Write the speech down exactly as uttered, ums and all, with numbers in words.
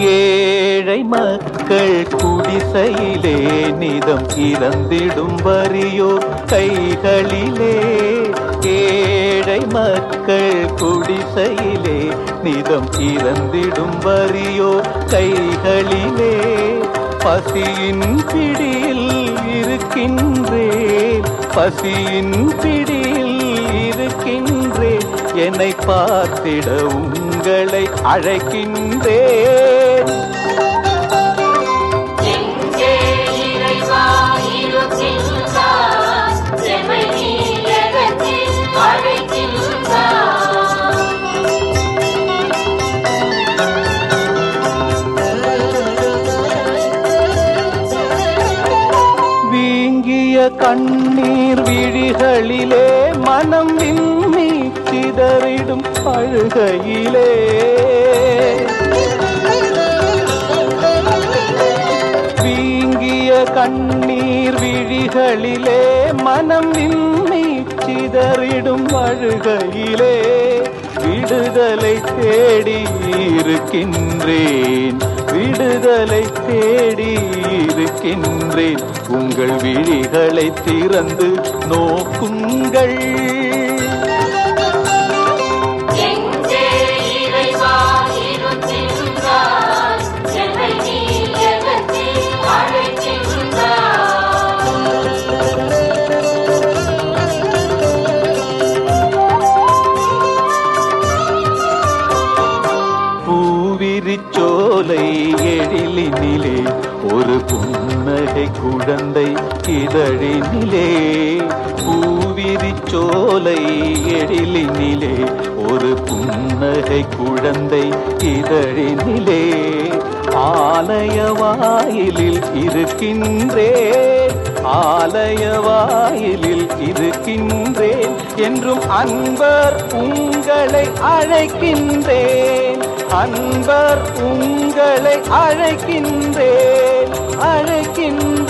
ஏழை மக்கள் குடிசையிலே நிதம் இறந்திடும் வறியோர் கைகளிலே. ஏழை மக்கள் குடிசையிலே நிதம் இறந்திடும் வறியோர் கைகளிலே. பசியின் பிடியில் இருக்கின்றேன், பசியின் பிடியில் இருக்கின்றேன், என்னை பார்த்திட உங்களை அழைக்கின்றேன். வீங்கிய கண்ணீர் விழிகளிலே மனம் விம்மி சிதறிடும் அழுகையிலே. வீங்கிய கண்ணீர் விழிகளிலே மனம் விம்மி சிதறிடும் அழுகையிலே. விடுதலை தேடி இருக்கின்றேன், விடுதலை தேடி இருக்கின்றேன், உங்கள் விழிகளை திறந்து நோக்குங்கள். பூவிரிச்சோலை எழிலினிலே ஒரு புன்னகை குழந்தை இதழினிலே. பூவிரிச்சோலை எழிலினிலே ஒரு புன்னகை குழந்தை இதழினிலே. ஆலய வாயிலில் இருக்கின்றேன், ஆலய வாயிலில் இருக்கின்றேன், என்றும் அன்பர் உங்களை அழைக்கின்றேன், அன்பர் உங்களை அழைக்கின்றேன், அழைக்கின்றேன்.